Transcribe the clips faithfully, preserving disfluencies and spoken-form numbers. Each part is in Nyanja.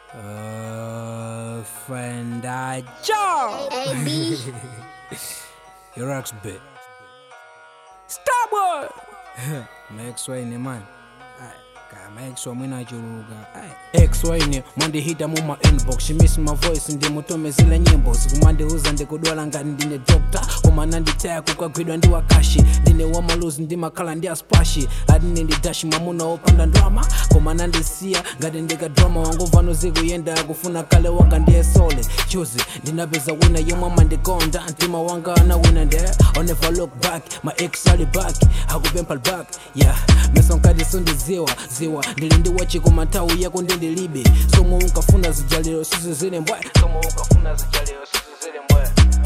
Uh, friend, I Joe. Your ex bit. Stop boy. Max Wayne man. Max Wayne chuluka. Ex Wayne mandi hita mu ma inbox. She miss my voice ndi mutome zile nyimbo. Sikumande uza ndikudwala ngati ndine doctor. Koma nanditaya kukagwidwa ndi wakashi. Ndine wamaluzi ndi makala ndi aspashi. Adine ndi dashi mamuna opanda drama. Koma nandisiya ngati ndika drama wangu vano zikuyenda kufuna kale wanga ndiye sole. Choose ndinapeza wina yemwe mandikonda. Ntima wanga anawina nde. I'll never look back. My ex ali back. Hakupempa back. Yeah. Mesonkadi sundi ziwa. Ziwa. Ndilindi wachi kumantau yako ndendilibe. Somo unkafuna zijaliro sisi zile mbwe. Somo unkafuna zijaliro sisi zile mbwe.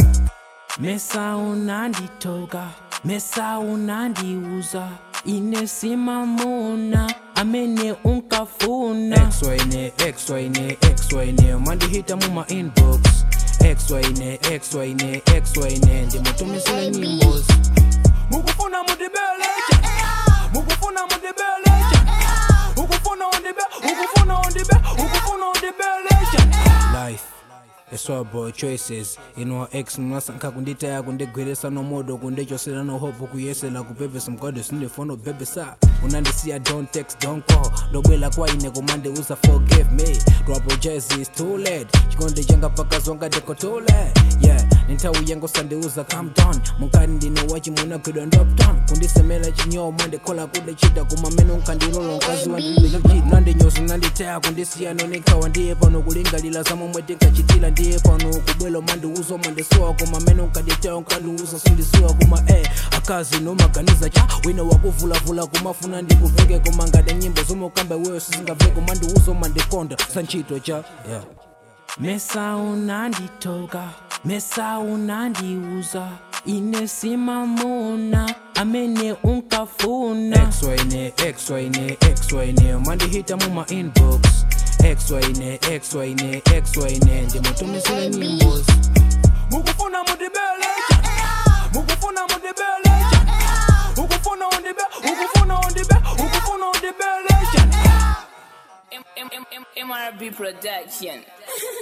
Mesa unanditoka. Mesa unandiuza. Inesima muna. Amene unkafuna. X Wayne, X Wayne, X Wayne. Mandi hita muma inbox. X Wayne, X Wayne, X Wayne. Ndi mutumi zile nyimbozi. Mukufuna mudibeleja. Mukufuna mudibeleja. Ukufuna ondibe, ukufuna ondibe, ukufuna ondibeleja. Life, it's all about choices. Ino ex mnasanka kunditaya kundigwirisa no modo kundechosela no hope kuyesela kupepesa mkode sindifono bebesa. Unandisiya don't text, don't call. Dobwela kwa ine kumande uza forgive me. Drop Jazzy is too late. Chikonde janga paka zonga deko too late. Yeah, nintawu yango sande uza calm down. Munkani ndine wachi muna kudwa drop down. Kundisemela chinyo mwande kola kude chida kumameno nkandilolo nkazi wandililo jid. Nande nyosi nanditaya kundisiya no nikawa ndiye pano kulingalila samo mwete kachitila ndiye pano kubwelo mande uzo mande suwa kumameno nkaditaya nkaluuza sundi suwa kuma eh. Akazi no maganiza cha wina wakuvula vula kumafuna ndi kuveke kumangada nyimbo zomo kamba wewe sizinga veke mande uzo mande konda sanchito cha yeah. Mesa unanditoka, mesa unandiuza. Inesima muna, amene unkafuna. X Wayne, X Wayne, X Wayne. Mandi hita muma inbox. X Wayne, X Wayne, X Wayne. Ndi mutumi zile nyimbozi. Mukufuna mudibeleja. Mukufuna mudibeleja. Ukufuna ondibe, ukufuna ondibe, ukufuna ondibeleja. M R B Production.